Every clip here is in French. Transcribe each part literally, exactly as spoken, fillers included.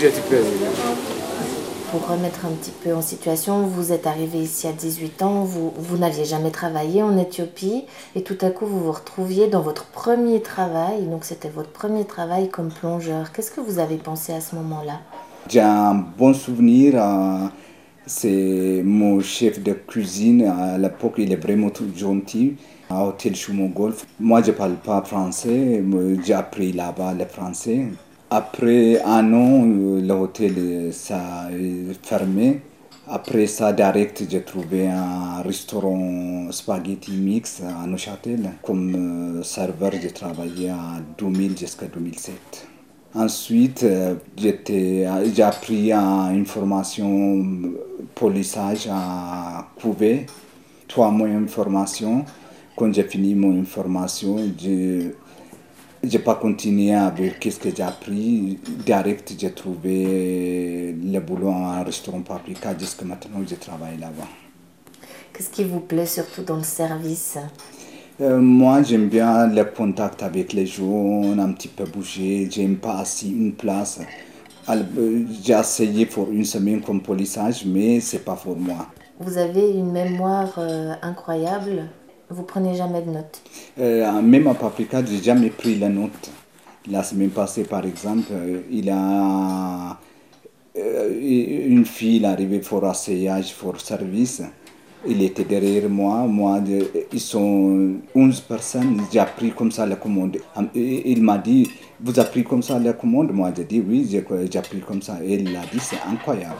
bougé un petit peu. Pour remettre un petit peu en situation, vous êtes arrivé ici à dix-huit ans, vous, vous n'aviez jamais travaillé en Éthiopie et tout à coup vous vous retrouviez dans votre premier travail, donc c'était votre premier travail comme plongeur. Qu'est-ce que vous avez pensé à ce moment-là? J'ai un bon souvenir, euh, c'est mon chef de cuisine, à l'époque il est vraiment tout gentil, à Hôtel Chumon Golf. Moi je ne parle pas français, mais j'ai appris là-bas le français. Après un an, l'hôtel ça est fermé. Après ça, direct, j'ai trouvé un restaurant spaghetti mix à Neuchâtel. Comme serveur, j'ai travaillé à deux mille jusqu'à deux mille sept. Ensuite, j'étais, j'ai appris une formation polissage à Couvet, trois mois de formation. Quand j'ai fini mon formation, je n'ai pas continué avec ce que j'ai appris. Direct, j'ai trouvé le boulot à un restaurant Paprika. Jusqu'à maintenant, je travaille là-bas. Qu'est-ce qui vous plaît surtout dans le service? Euh, moi, j'aime bien le contact avec les gens, un petit peu bouger. J'aime pas assis une place. Alors, j'ai essayé pour une semaine comme polissage, mais c'est pas pour moi. Vous avez une mémoire euh, incroyable. Vous prenez jamais de notes? Euh, même à Paprika, j'ai jamais pris la note. La semaine passée, par exemple, euh, il y a euh, une fille arrivée pour asseyage, pour service. Il était derrière moi. Moi, de, ils sont onze personnes. J'ai appris comme ça la commande. Il m'a dit, vous avez pris comme ça la commande? Moi, j'ai dit, oui, j'ai, j'ai appris comme ça. Et il a dit, c'est incroyable.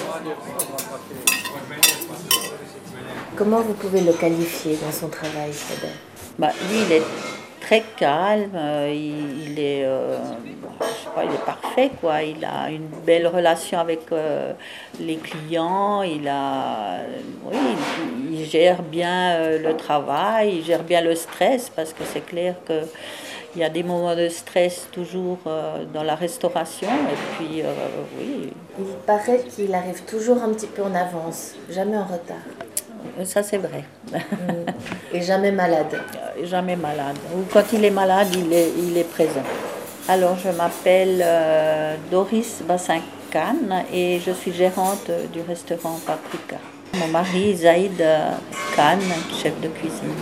Comment vous pouvez le qualifier dans son travail, Sader? Bah, lui, il est très calme, euh, il, il est, euh, je sais pas, il est parfait, quoi. Il a une belle relation avec euh, les clients, il a, oui, il, il gère bien euh, le travail, il gère bien le stress, parce que c'est clair que il y a des moments de stress toujours euh, dans la restauration, et puis euh, oui. Il paraît qu'il arrive toujours un petit peu en avance, jamais en retard. Ça, c'est vrai. Et jamais malade. Jamais malade. Ou quand il est malade, il est, il est présent. Alors, je m'appelle euh, Doris Bassin-Khan et je suis gérante du restaurant Paprika. Mon mari, Zaïd Khan, chef de cuisine.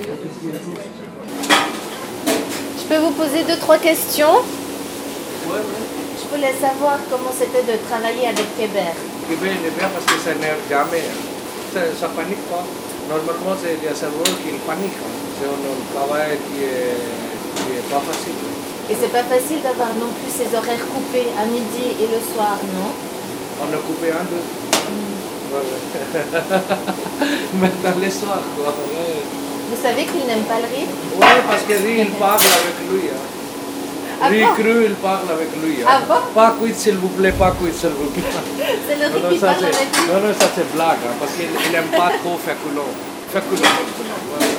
Je peux vous poser deux, trois questions? Oui, oui. Je voulais savoir comment c'était de travailler avec Kéber. Kéber, il est bien parce que ça n'énerve jamais. Ça, ça panique pas. Normalement, c'est des serveurs qui paniquent. C'est un travail qui est, qui est pas facile. Et c'est pas facile d'avoir non plus ces horaires coupés à midi et le soir, non? On a coupé un, deux. Mm. Ouais, ouais. Mais dans les soirs, quoi. Ouais. Vous savez qu'il n'aime pas le riz? Oui, parce que lui, il parle avec lui. Hein. Ah riz bon? cru, il parle avec lui. Hein. Ah bon? Pas cuit, s'il vous plaît, pas cuit, s'il vous plaît. C'est le riz non, non, qui ça, parle avec lui? Non, non, ça c'est blague, hein, parce qu'il n'aime pas trop féculent. Féculent. Ouais.